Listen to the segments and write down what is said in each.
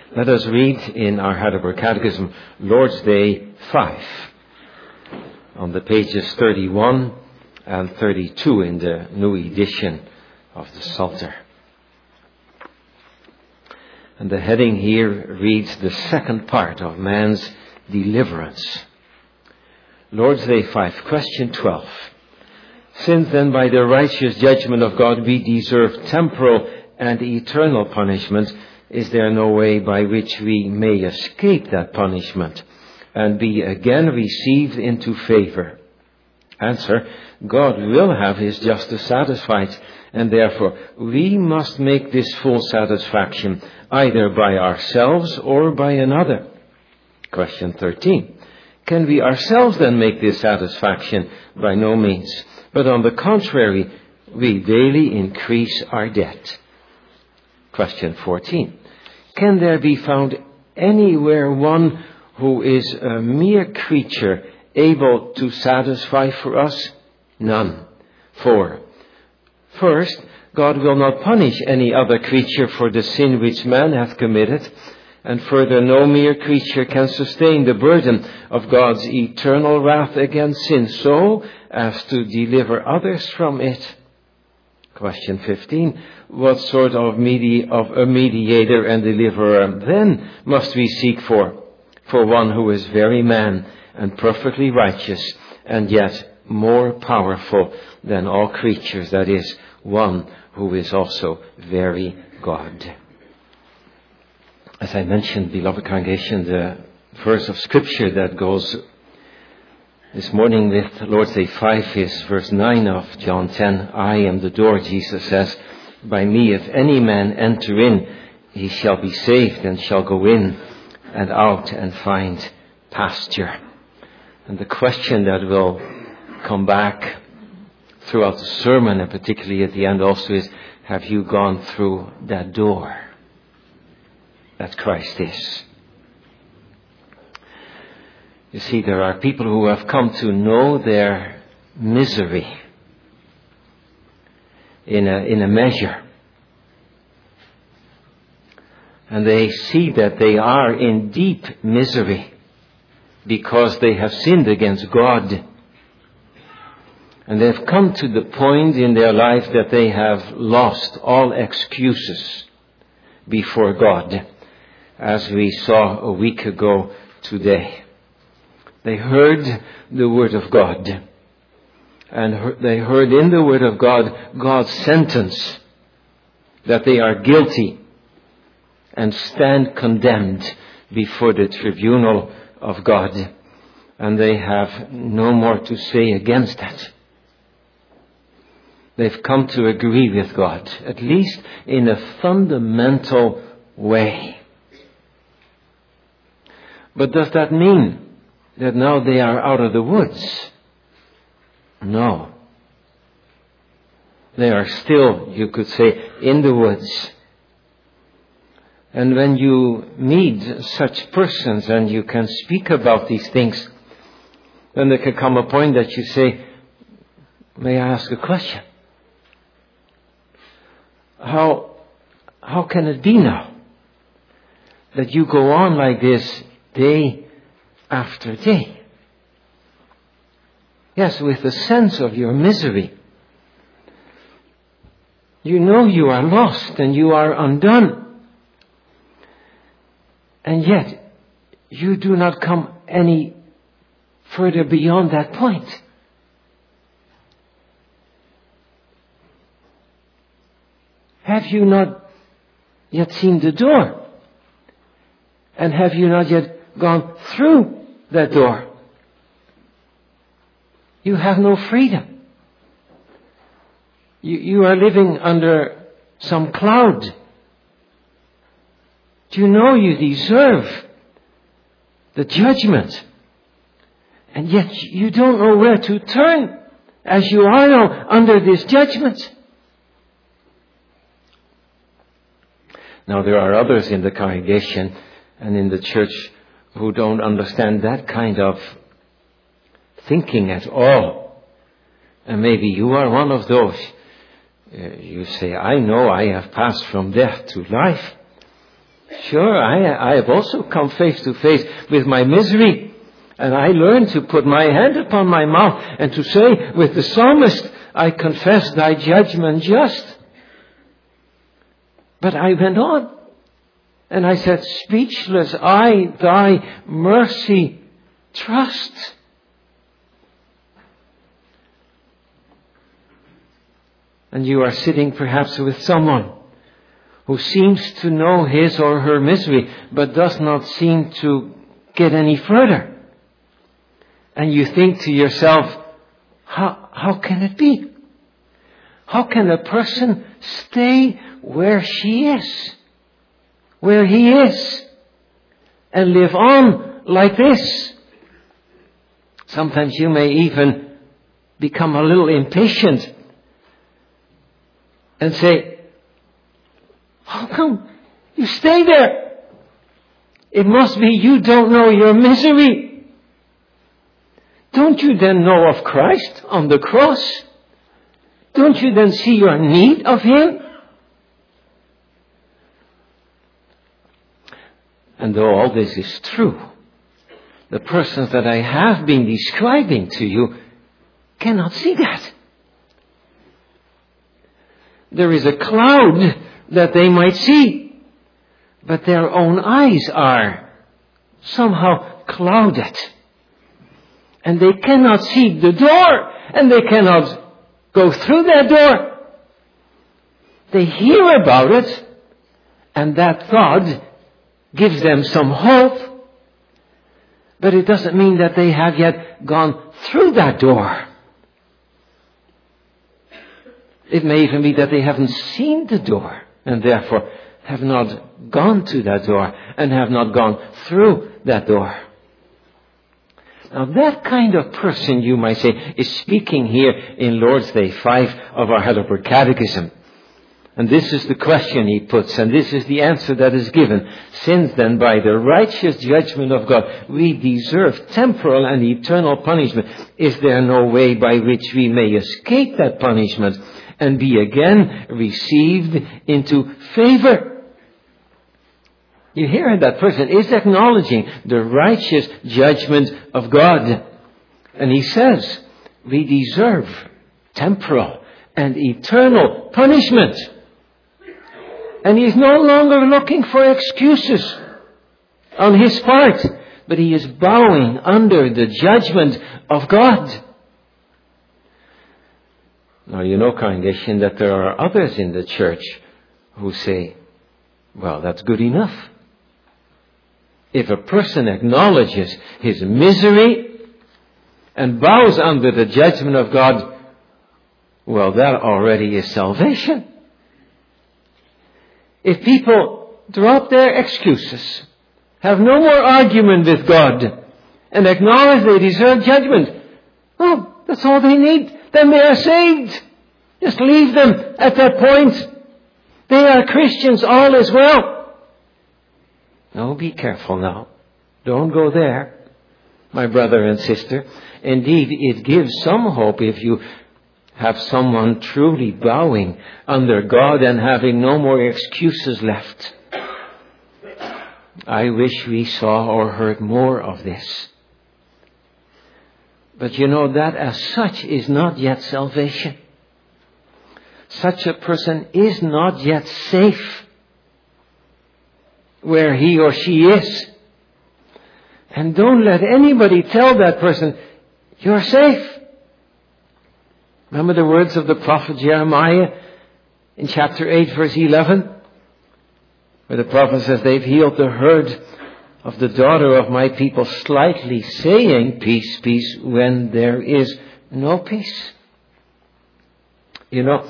Let us read in our Heidelberg Catechism, Lord's Day 5, on the pages 31 and 32 in the new edition of the Psalter. And the heading here reads the second part of man's deliverance. Lord's Day 5, question 12. Since then by the righteous judgment of God we deserve temporal and eternal punishment, is there no way by which we may escape that punishment and be again received into favor? Answer: God will have his justice satisfied, and therefore we must make this full satisfaction either by ourselves or by another. Question 13. Can we ourselves then make this satisfaction? By no means. But on the contrary, we daily increase our debt. Question 14. Can there be found anywhere one who is a mere creature able to satisfy for us? None. 4. First, God will not punish any other creature for the sin which man hath committed, and further, no mere creature can sustain the burden of God's eternal wrath against sin so as to deliver others from it. Question 15. What sort of a mediator and deliverer then must we seek for? For one who is very man and perfectly righteous, and yet more powerful than all creatures, that is, one who is also very God. As I mentioned, beloved congregation, the verse of Scripture that goes this morning with Lord's Day 5 is verse 9 of John 10. I am the door, Jesus says. By me, if any man enter in, he shall be saved and shall go in and out and find pasture. And the question that will come back throughout the sermon, and particularly at the end also, is, have you gone through that door that Christ is? You see, there are people who have come to know their misery in a measure. And they see that they are in deep misery because they have sinned against God. And they've come to the point in their life that they have lost all excuses before God, as we saw a week ago today. They heard the Word of God, and they heard in the Word of God God's sentence that they are guilty and stand condemned before the tribunal of God, and they have no more to say against that. They've come to agree with God, at least in a fundamental way. But does that mean that now they are out of the woods? No. They are still, you could say, in the woods. And when you meet such persons and you can speak about these things, then there can come a point that you say, may I ask a question? How can it be now that you go on like this day after day? Yes, with a sense of your misery. You know you are lost and you are undone. And yet, you do not come any further beyond that point. Have you not yet seen the door? And have you not yet gone through that door? You have no freedom. You are living under some cloud. Do you know you deserve the judgment? And yet you don't know where to turn as you are now under this judgment. Now there are others in the congregation and in the church who don't understand that kind of thinking at all. And maybe you are one of those. You say, I know I have passed from death to life. Sure, I have also come face to face with my misery. And I learned to put my hand upon my mouth and to say with the psalmist, I confess thy judgment just. But I went on. And I said, speechless, I thy mercy trust. And you are sitting perhaps with someone who seems to know his or her misery, but does not seem to get any further. And you think to yourself, how can it be? How can a person stay where she is, where he is, and live on like this? Sometimes you may even become a little impatient and say, how come you stay there? It must be you don't know your misery. Don't you then know of Christ on the cross? Don't you then see your need of Him? And though all this is true, the persons that I have been describing to you cannot see that. There is a cloud that they might see, but their own eyes are somehow clouded. And they cannot see the door, and they cannot go through that door. They hear about it, and that thought gives them some hope, but it doesn't mean that they have yet gone through that door. It may even be that they haven't seen the door, and therefore have not gone to that door, and have not gone through that door. Now that kind of person, you might say, is speaking here in Lord's Day 5 of our Heidelberg Catechism. And this is the question he puts, and this is the answer that is given. Since then, by the righteous judgment of God, we deserve temporal and eternal punishment, is there no way by which we may escape that punishment and be again received into favor? You hear that person is acknowledging the righteous judgment of God. And he says, we deserve temporal and eternal punishment. And he is no longer looking for excuses on his part, but he is bowing under the judgment of God. Now you know, congregation, that there are others in the church who say, well, that's good enough. If a person acknowledges his misery and bows under the judgment of God, well, that already is salvation. If people drop their excuses, have no more argument with God, and acknowledge they deserve judgment, well, that's all they need. Then they are saved. Just leave them at that point. They are Christians, all is well. No, be careful now. Don't go there, my brother and sister. Indeed, it gives some hope if you have someone truly bowing under God and having no more excuses left. I wish we saw or heard more of this. But you know, that as such is not yet salvation. Such a person is not yet safe where he or she is. And don't let anybody tell that person, you're safe. Remember the words of the prophet Jeremiah in chapter 8 verse 11? Where the prophet says, they've healed the herd of the daughter of my people slightly, saying, peace, peace, when there is no peace. You know,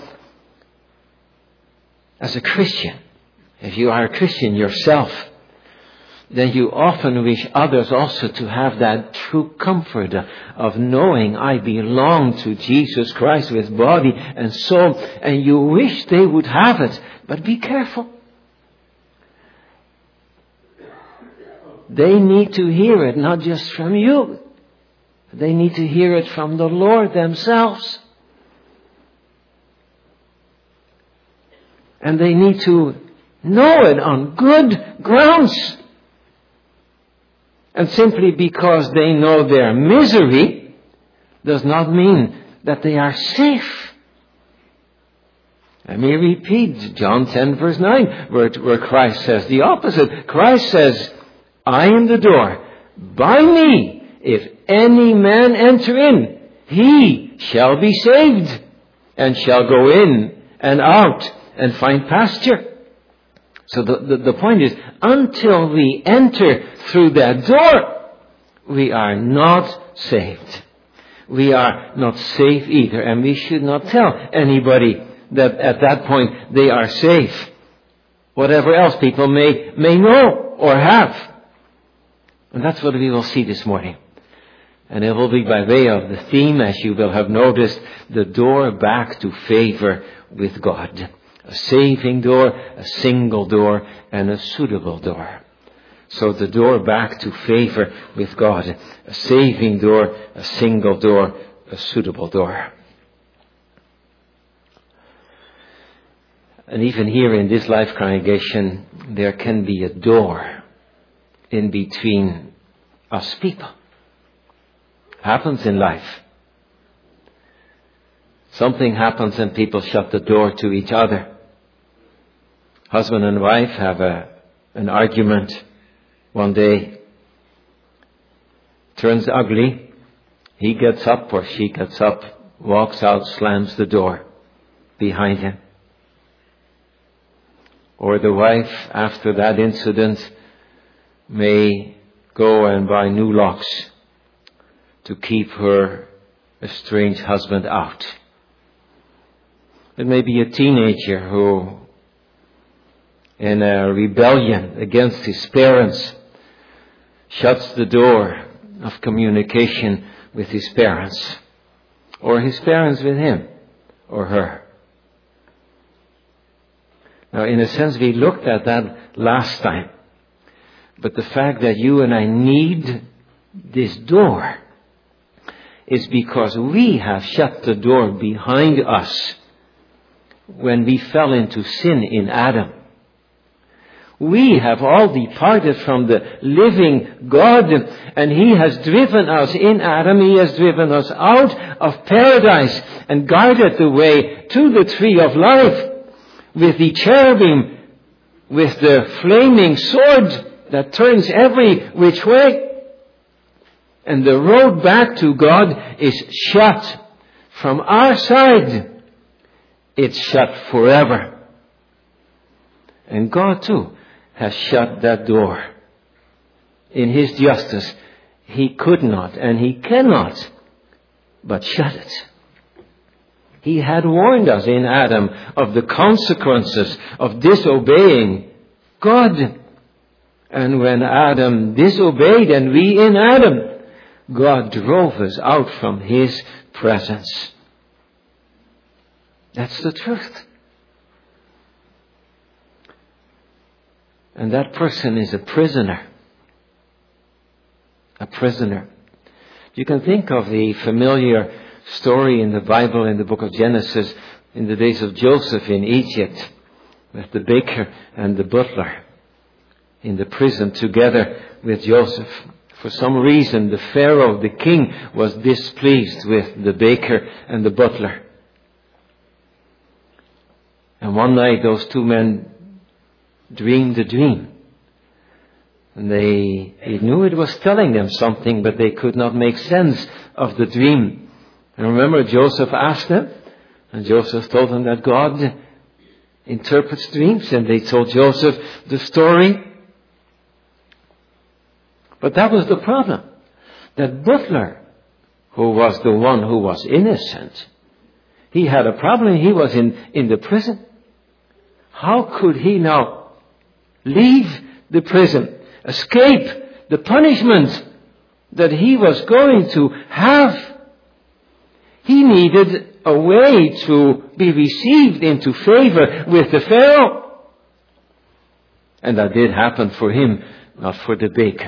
as a Christian, if you are a Christian yourself, then you often wish others also to have that true comfort of knowing I belong to Jesus Christ with body and soul, and you wish they would have it. But be careful. They need to hear it, not just from you. They need to hear it from the Lord themselves. And they need to know it on good grounds. And simply because they know their misery does not mean that they are safe. Let me repeat John 10 verse 9, where Christ says the opposite. Christ says, I am the door. By me, if any man enter in, he shall be saved, and shall go in and out and find pasture. So the point is, until we enter through that door, we are not saved. We are not safe either, and we should not tell anybody that at that point they are safe. Whatever else people may know or have. And that's what we will see this morning. And it will be by way of the theme, as you will have noticed, the door back to favor with God. A saving door, a single door, and a suitable door. So the door back to favor with God. A saving door, a single door, a suitable door. And even here in this Life congregation, there can be a door in between us people. Happens in life. Something happens and people shut the door to each other. Husband and wife have an argument one day. Turns ugly. He gets up or she gets up, walks out, slams the door behind him. Or the wife, after that incident, may go and buy new locks to keep her estranged husband out. It may be a teenager who, in a rebellion against his parents, shuts the door of communication with his parents, or his parents with him or her. Now, in a sense, we looked at that last time. But the fact that you and I need this door is because we have shut the door behind us when we fell into sin in Adam. We have all departed from the living God, and He has driven us in Adam. He has driven us out of paradise and guarded the way to the tree of life with the cherubim, with the flaming sword that turns every which way. And the road back to God is shut from our side. It's shut forever. And God too has shut that door. In His justice, He could not and He cannot but shut it. He had warned us in Adam of the consequences of disobeying God. And when Adam disobeyed and we in Adam, God drove us out from His presence. That's the truth. And that person is a prisoner. A prisoner. You can think of the familiar story in the Bible in the book of Genesis in the days of Joseph in Egypt, with the baker and the butler in the prison together with Joseph. For some reason, the Pharaoh, the king, was displeased with the baker and the butler. And one night those two men dreamed a dream. And they knew it was telling them something, but they could not make sense of the dream. And remember, Joseph asked them, and Joseph told them that God interprets dreams, and they told Joseph the story. But that was the problem. That butler, who was the one who was innocent, he had a problem. He was in the prison. How could he now leave the prison, escape the punishment that he was going to have? He needed a way to be received into favor with the Pharaoh. And that did happen for him, not for the baker.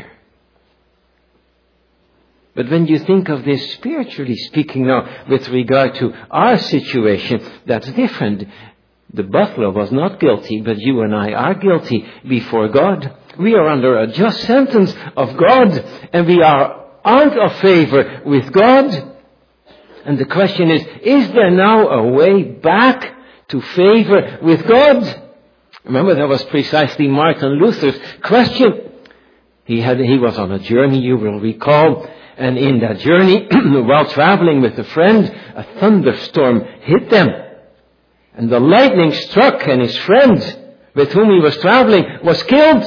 But when you think of this spiritually speaking now with regard to our situation, that's different. The butler was not guilty, but you and I are guilty before God. We are under a just sentence of God, and we are out of favor with God. And the question is there now a way back to favor with God? Remember, that was precisely Martin Luther's question. He was on a journey, you will recall, and in that journey, while traveling with a friend, a thunderstorm hit them. And the lightning struck, and his friend, with whom he was traveling, was killed.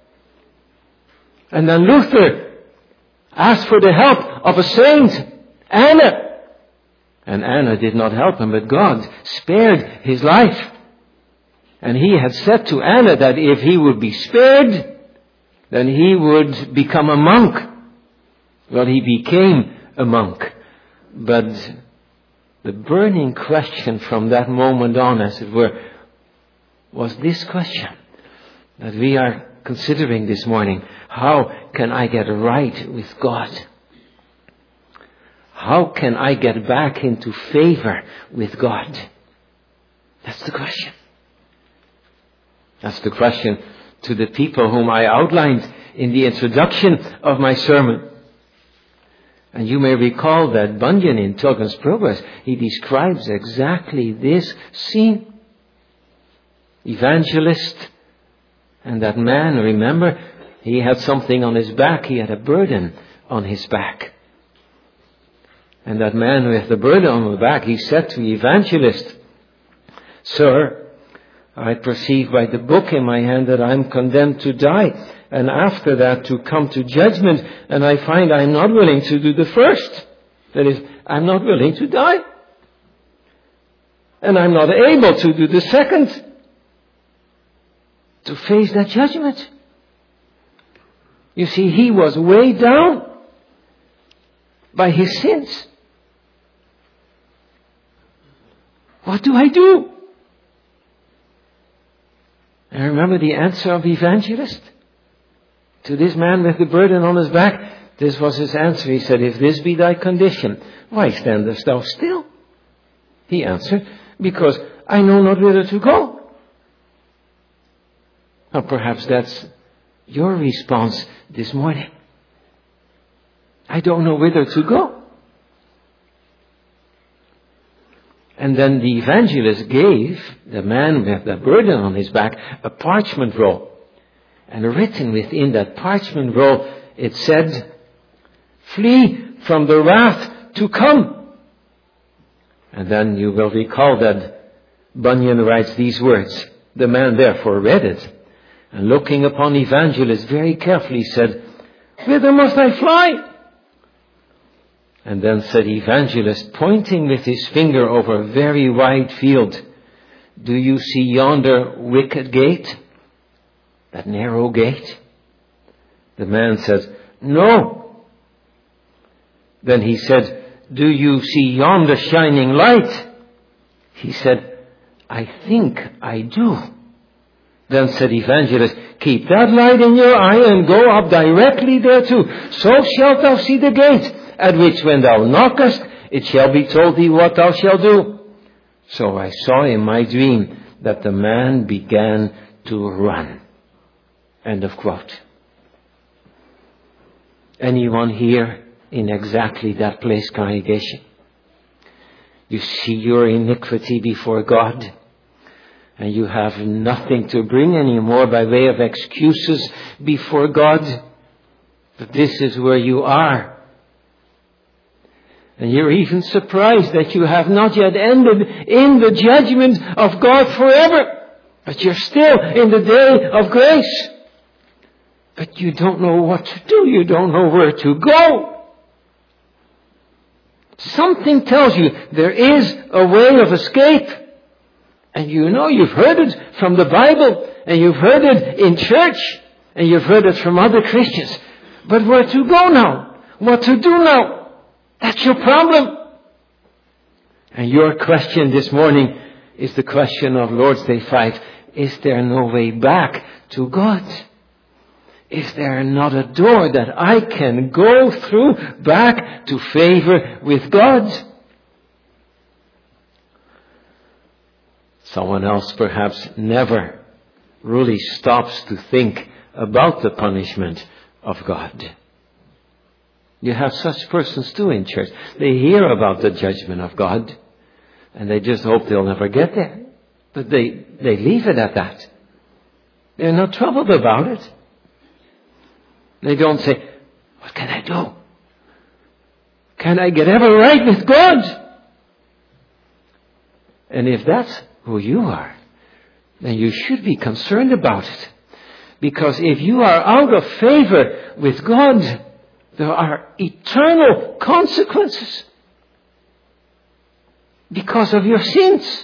And then Luther asked for the help of a saint, Anna. And Anna did not help him, but God spared his life. And he had said to Anna that if he would be spared, then he would become a monk. Well, he became a monk. But the burning question from that moment on, as it were, was this question that we are considering this morning. How can I get right with God? How can I get back into favor with God? That's the question. That's the question to the people whom I outlined in the introduction of my sermon. And you may recall that Bunyan in Tolkien's Progress, he describes exactly this scene. Evangelist and that man, remember, he had something on his back. He had a burden on his back. And that man with the burden on his back, he said to the evangelist, "Sir, I perceive by the book in my hand that I'm condemned to die, and after that to come to judgment, and I find I'm not willing to do the first. That is, I'm not willing to die. And I'm not able to do the second, to face that judgment." You see, he was weighed down by his sins. What do I do? And remember the answer of the evangelist? To this man with the burden on his back, this was his answer. He said, "If this be thy condition, why standest thou still?" He answered, "Because I know not whither to go." Now perhaps that's your response this morning. I don't know whither to go. And then the evangelist gave the man with the burden on his back a parchment roll. And written within that parchment roll, it said, "Flee from the wrath to come." And then you will recall that Bunyan writes these words. The man therefore read it, and looking upon the evangelist very carefully said, "Whither must I fly?" And then said the evangelist, pointing with his finger over a very wide field, "Do you see yonder wicket gate? That narrow gate?" The man says, "No." Then he said, "Do you see yonder shining light?" He said, "I think I do." Then said the evangelist, "Keep that light in your eye and go up directly thereto. So shalt thou see the gate, at which when thou knockest, it shall be told thee what thou shalt do." So I saw in my dream that the man began to run. End of quote. Anyone here in exactly that place, congregation? You see your iniquity before God, and you have nothing to bring anymore by way of excuses before God. But this is where you are. And you're even surprised that you have not yet ended in the judgment of God forever. But you're still in the day of grace. But you don't know what to do. You don't know where to go. Something tells you there is a way of escape. And you know you've heard it from the Bible. And you've heard it in church. And you've heard it from other Christians. But where to go now? What to do now? That's your problem. And your question this morning is the question of Lord's Day 5. Is there no way back to God? Is there not a door that I can go through back to favor with God? Someone else perhaps never really stops to think about the punishment of God. You have such persons too in church. They hear about the judgment of God and they just hope they'll never get there. But they leave it at that. They're not troubled about it. They don't say, what can I do? Can I get ever right with God? And if that's who you are, then you should be concerned about it. Because if you are out of favor with God, there are eternal consequences because of your sins.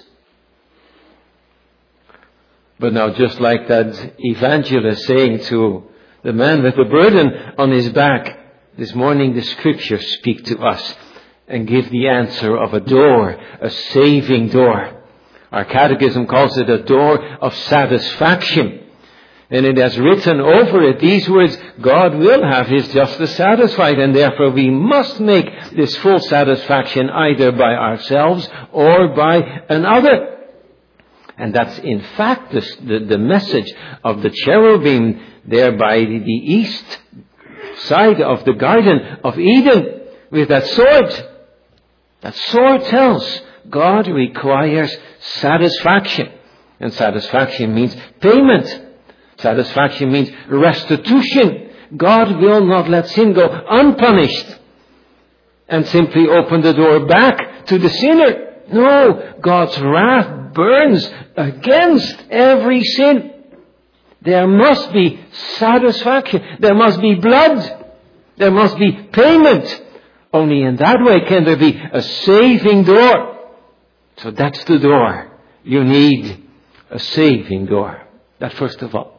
But now, just like that evangelist saying to the man with the burden on his back, this morning the Scriptures speak to us and give the answer of a door, a saving door. Our catechism calls it a door of satisfaction. And it has written over it these words, God will have His justice satisfied, and therefore we must make this full satisfaction either by ourselves or by another. And that's in fact the message of the cherubim there by the east side of the Garden of Eden with that sword. That sword tells God requires satisfaction. And satisfaction means payment. Satisfaction means restitution. God will not let sin go unpunished and simply open the door back to the sinner. No, God's wrath burns against every sin. There must be satisfaction. There must be blood. There must be payment. Only in that way can there be a saving door. So that's the door. You need a saving door. That first of all.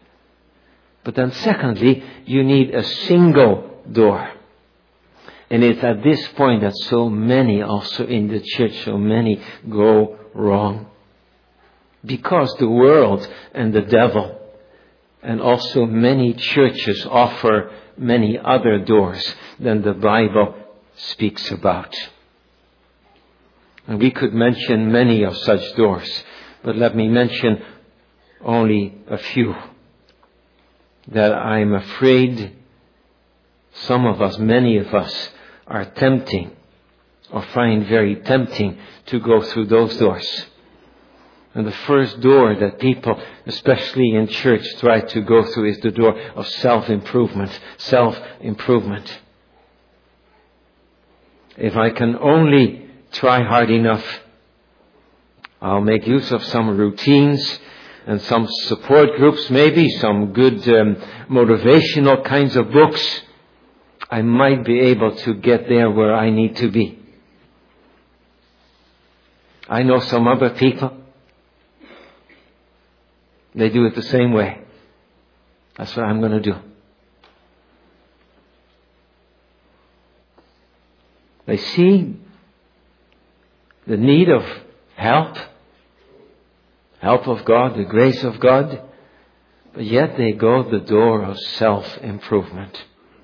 But then secondly, you need a single door. And it's at this point that so many also in the church, so many go wrong. Because the world and the devil and also many churches offer many other doors than the Bible speaks about. And we could mention many of such doors, but let me mention only a few that I'm afraid some of us, many of us, are tempting or find very tempting to go through those doors. And the first door that people, especially in church, try to go through is the door of self-improvement. Self-improvement. If I can only try hard enough, I'll make use of some routines and some support groups, maybe some good motivational kinds of books. I might be able to get there where I need to be. I know some other people. They do it the same way. That's what I'm going to do. They see the need of help of God, the grace of God, but yet they go the door of self-improvement.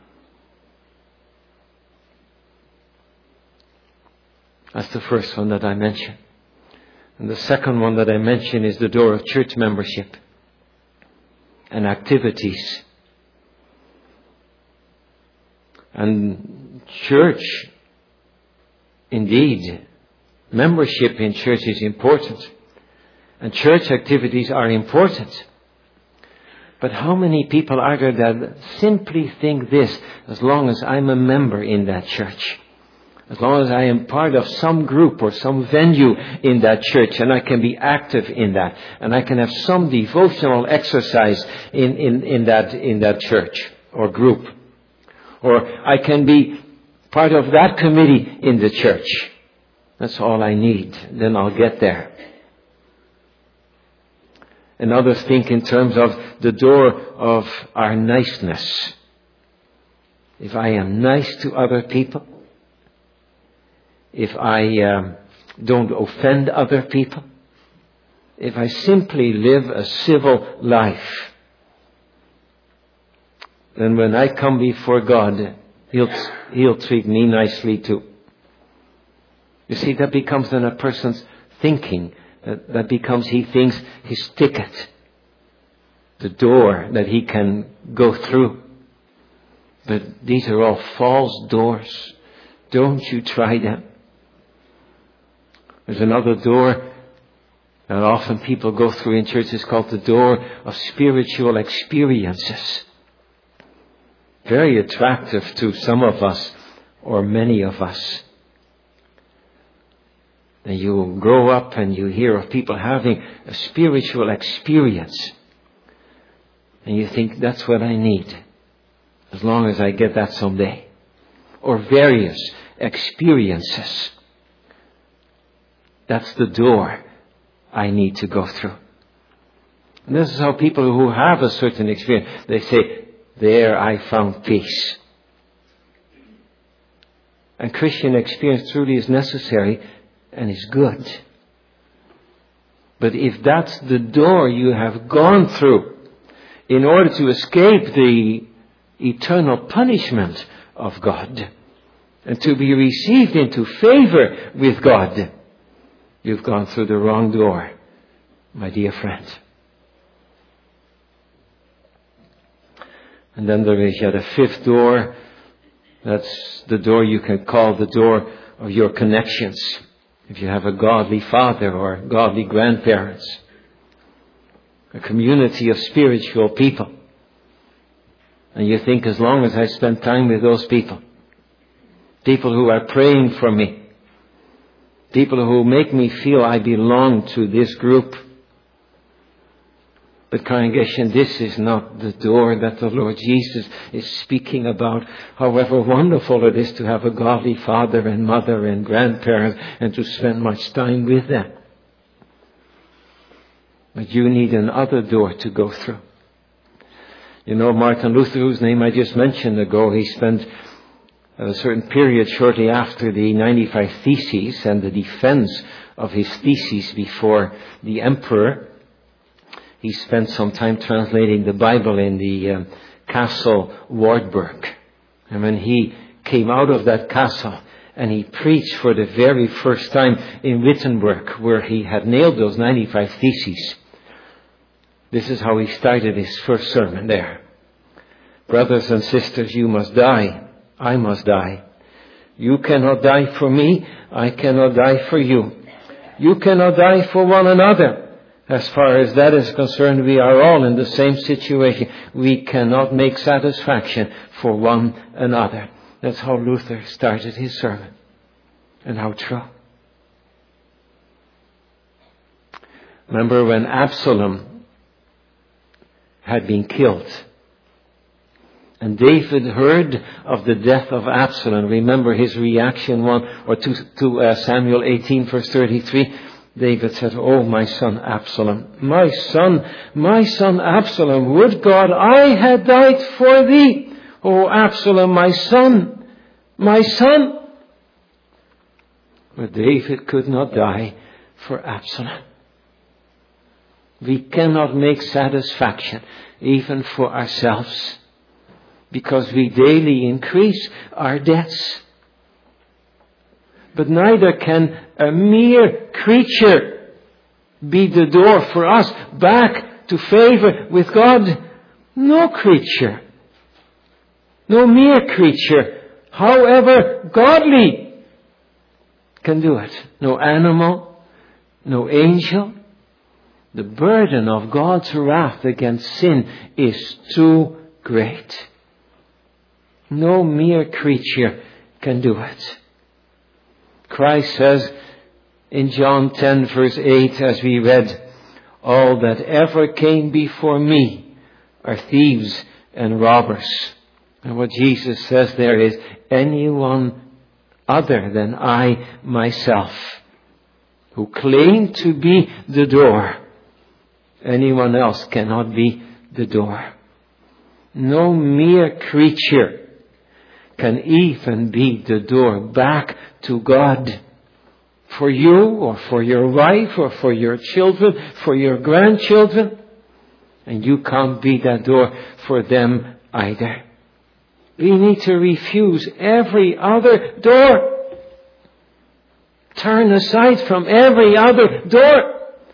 That's the first one that I mentioned. And the second one that I mentioned is the door of church membership and activities. And church, indeed, membership in church is important. And church activities are important. But how many people are there that simply think this, as long as I'm a member in that church, as long as I am part of some group or some venue in that church and I can be active in that and I can have some devotional exercise in that church or group, or I can be part of that committee in the church. That's all I need. Then I'll get there. And others think in terms of the door of our niceness. If I am nice to other people, if I don't offend other people, if I simply live a civil life, then when I come before God, He'll treat me nicely too. You see, that becomes then a person's thinking That becomes, he thinks, his ticket. The door that he can go through. But these are all false doors. Don't you try them. There's another door that often people go through in church. It's called the door of spiritual experiences. Very attractive to some of us, or many of us. And you grow up and you hear of people having a spiritual experience. And you think, that's what I need. As long as I get that someday. Or various experiences. That's the door I need to go through. And this is how people who have a certain experience, they say, there I found peace. And Christian experience truly is necessary and is good. But if that's the door you have gone through in order to escape the eternal punishment of God and to be received into favor with God, you've gone through the wrong door, my dear friend. And then there is yet a fifth door. That's the door you can call the door of your connections. If you have a godly father or godly grandparents. A community of spiritual people. And you think, as long as I spend time with those people, people who are praying for me, people who make me feel I belong to this group. But congregation, this is not the door that the Lord Jesus is speaking about. However wonderful it is to have a godly father and mother and grandparents and to spend much time with them. But you need another door to go through. You know, Martin Luther, whose name I just mentioned ago, he spent a certain period shortly after the 95 Theses and the defense of his theses before the emperor. He spent some time translating the Bible in the castle Wartburg. And when he came out of that castle and he preached for the very first time in Wittenberg, where he had nailed those 95 Theses, this is how he started his first sermon there. Brothers and sisters, you must die. I must die. You cannot die for me. I cannot die for you. You cannot die for one another. As far as that is concerned, we are all in the same situation. We cannot make satisfaction for one another. That's how Luther started his sermon. And how true. Remember when Absalom had been killed. And David heard of the death of Absalom. Remember his reaction to Samuel 18 verse 33. David said, "Oh, my son Absalom, my son Absalom, would God I had died for thee. Oh, Absalom, my son. But David could not die for Absalom. We cannot make satisfaction even for ourselves, because we daily increase our debts. But neither can a mere creature be the door for us back to favor with God. No creature, no mere creature, however godly, can do it. No animal, no angel. The burden of God's wrath against sin is too great. No mere creature can do it. Christ says in John 10 verse 8, as we read, "All that ever came before me are thieves and robbers." And what Jesus says there is, anyone other than I myself, who claim to be the door, anyone else cannot be the door. No mere creature can even be the door back to God. For you, or for your wife, or for your children, for your grandchildren. And you can't be that door for them either. We need to refuse every other door. Turn aside from every other door.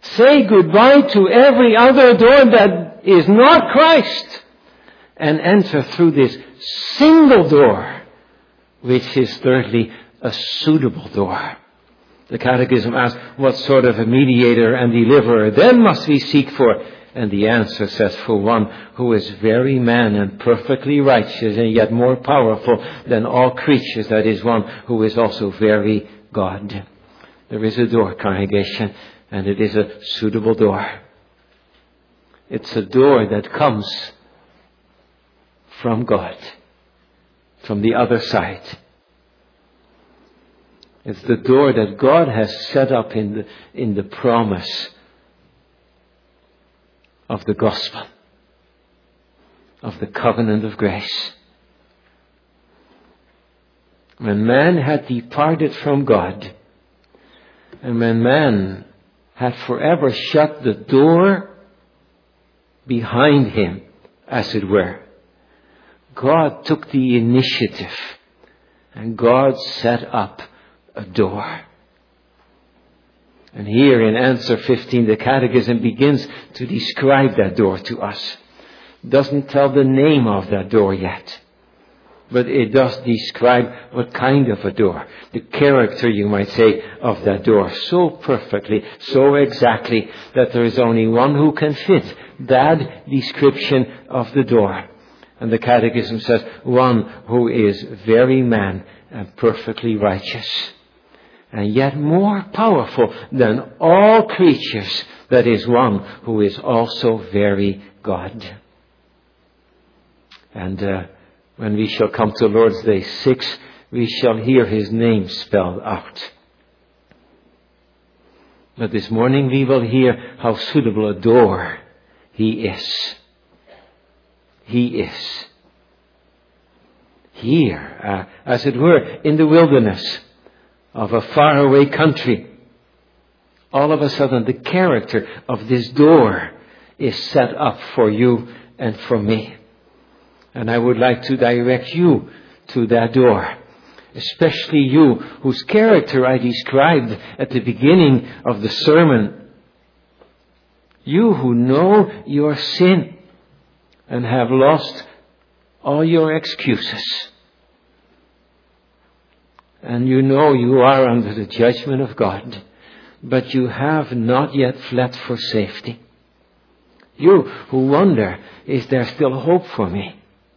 Say goodbye to every other door that is not Christ and enter through this single door, which is thirdly a suitable door. The Catechism asks, what sort of a mediator and deliverer then must we seek for? And the answer says, for one who is very man and perfectly righteous and yet more powerful than all creatures, that is one who is also very God. There is a door, congregation, and it is a suitable door. It's a door that comes from God, from the other side. It's the door that God has set up in the promise of the gospel, of the covenant of grace. When man had departed from God, and when man had forever shut the door behind him, as it were, God took the initiative and God set up a door. And here in answer 15, the Catechism begins to describe that door to us. It doesn't tell the name of that door yet, but it does describe what kind of a door, the character, you might say, of that door, so perfectly, so exactly, that there is only one who can fit that description of the door. And the Catechism says, one who is very man and perfectly righteous, and yet more powerful than all creatures, that is one who is also very God. And when we shall come to Lord's Day 6, we shall hear his name spelled out. But this morning we will hear how suitable a door he is. He is. Here, as it were, in the wilderness of a faraway country, all of a sudden the character of this door is set up for you and for me. And I would like to direct you to that door, especially you whose character I described at the beginning of the sermon. You who know your sin and have lost all your excuses. And you know you are under the judgment of God, but you have not yet fled for safety. You who wonder, is there still hope for me?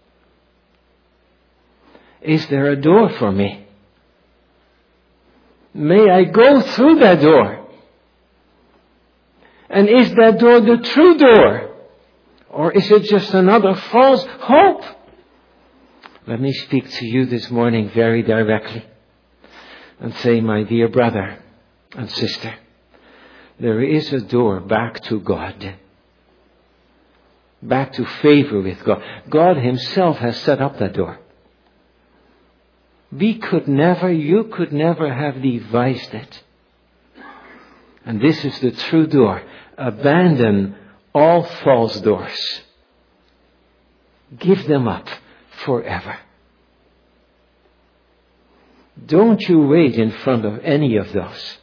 Is there a door for me? May I go through that door? And is that door the true door? Or is it just another false hope? Let me speak to you this morning very directly and say, my dear brother and sister, there is a door back to God. Back to favor with God. God himself has set up that door. You could never have devised it. And this is the true door. Abandon all false doors. Give them up forever. Don't you wait in front of any of those.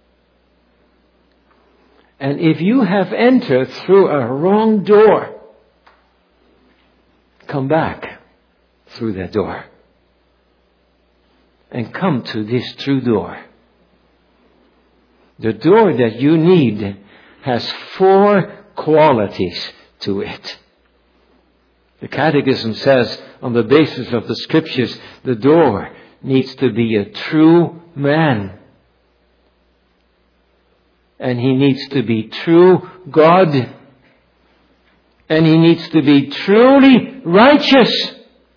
And if you have entered through a wrong door, come back through that door. And come to this true door. The door that you need has 4 qualities to it. The Catechism says, on the basis of the Scriptures, the door needs to be a true man. And he needs to be true God. And he needs to be truly righteous.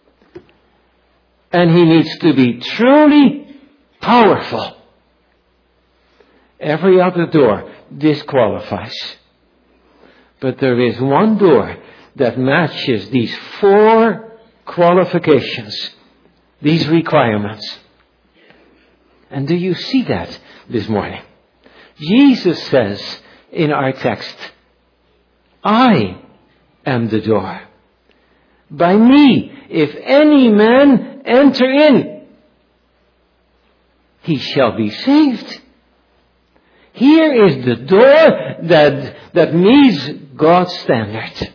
And he needs to be truly powerful. Every other door disqualifies. But there is one door that matches these 4 qualifications, these requirements. And do you see that this morning? Jesus says in our text, I am the door. By me, if any man enter in, he shall be saved. Here is the door that meets God's standard.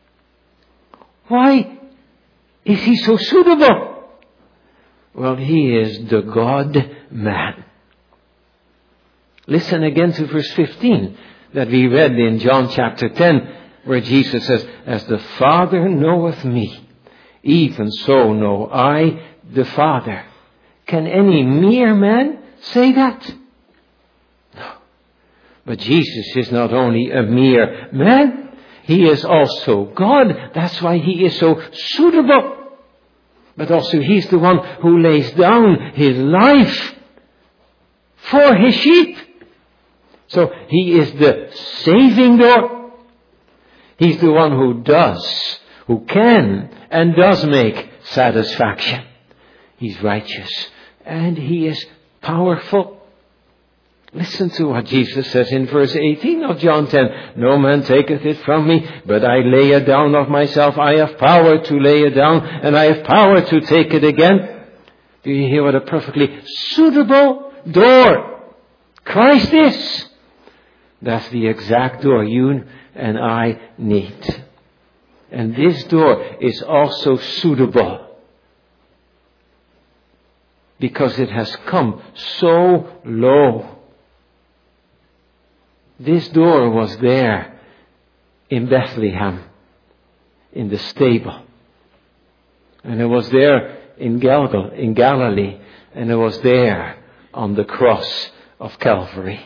Why is he so suitable? Well, he is the God-man. Listen again to verse 15 that we read in John chapter 10, where Jesus says, "As the Father knoweth me, even so know I the Father." Can any mere man say that? No. But Jesus is not only a mere man, he is also God. That's why he is so suitable. But also he's the one who lays down his life for his sheep. So he is the saving door. He's the one who can and does make satisfaction. He's righteous and he is powerful. Listen to what Jesus says in verse 18 of John 10. "No man taketh it from me, but I lay it down of myself. I have power to lay it down, and I have power to take it again." Do you hear what a perfectly suitable door Christ is? That's the exact door you and I need. And this door is also suitable because it has come so low. This door was there in Bethlehem, in the stable. And it was there in Galilee, and it was there on the cross of Calvary.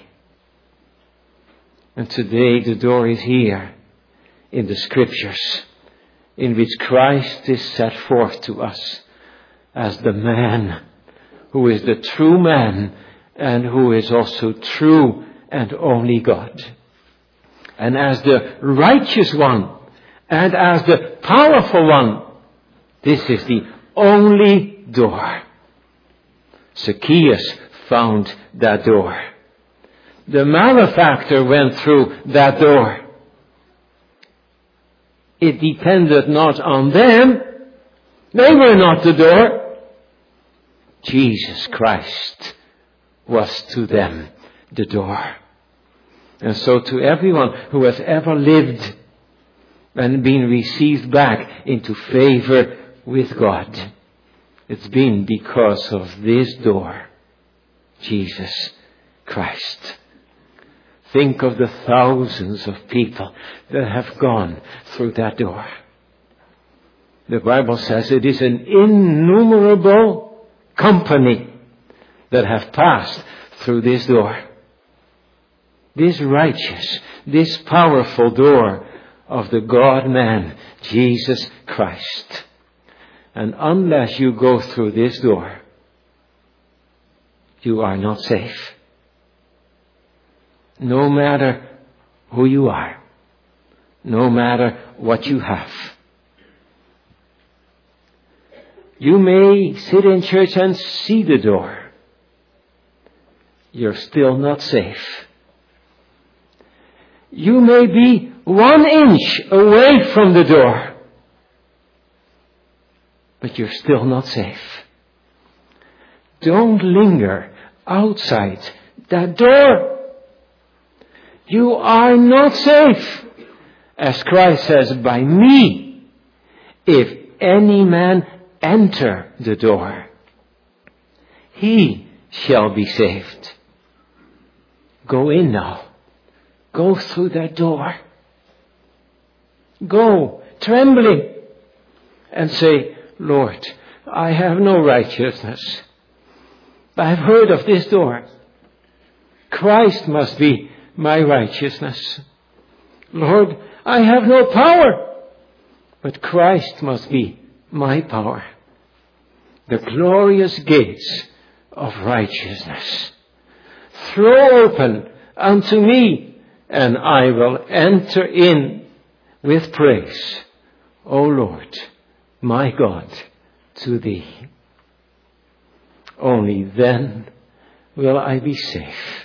And today the door is here in the Scriptures, in which Christ is set forth to us as the man who is the true man and who is also true and only God. And as the righteous one and as the powerful one, this is the only door. Zacchaeus found that door. The malefactor went through that door. It depended not on them. They were not the door. Jesus Christ was to them the door. And so to everyone who has ever lived and been received back into favor with God, it's been because of this door, Jesus Christ. Think of the thousands of people that have gone through that door. The Bible says it is an innumerable company that have passed through this door. This righteous, this powerful door of the God-man, Jesus Christ. And unless you go through this door, you are not safe. No matter who you are, no matter what you have. You may sit in church and see the door. You're still not safe. You may be 1 inch away from the door, but you're still not safe. Don't linger outside that door. You are not safe. As Christ says, by me, if any man enter the door, he shall be saved. Go in now. Go through that door. Go trembling and say, Lord, I have no righteousness. I've heard of this door. Christ must be my righteousness. Lord, I have no power, but Christ must be my power. The glorious gates of righteousness. Throw open unto me, and I will enter in with praise, O Lord, my God, to thee. Only then will I be safe.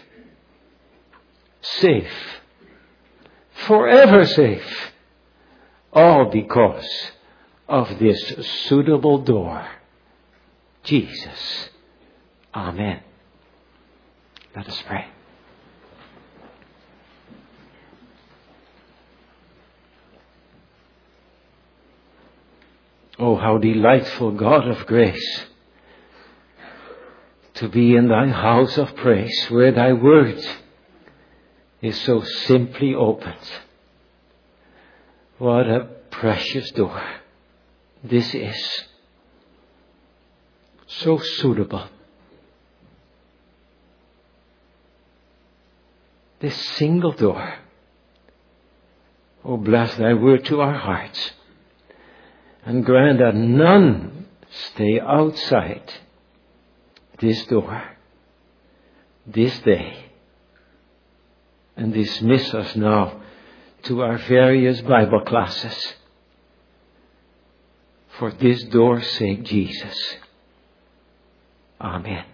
Safe. Forever safe. All because of this suitable door, Jesus. Amen. Let us pray. Oh, how delightful, God of grace, to be in thy house of praise, where thy word is so simply opened. What a precious door this is. So suitable. This single door. Oh, bless thy word to our hearts. And grant that none stay outside this door, this day, and dismiss us now to our various Bible classes. For this door's sake, Jesus. Amen.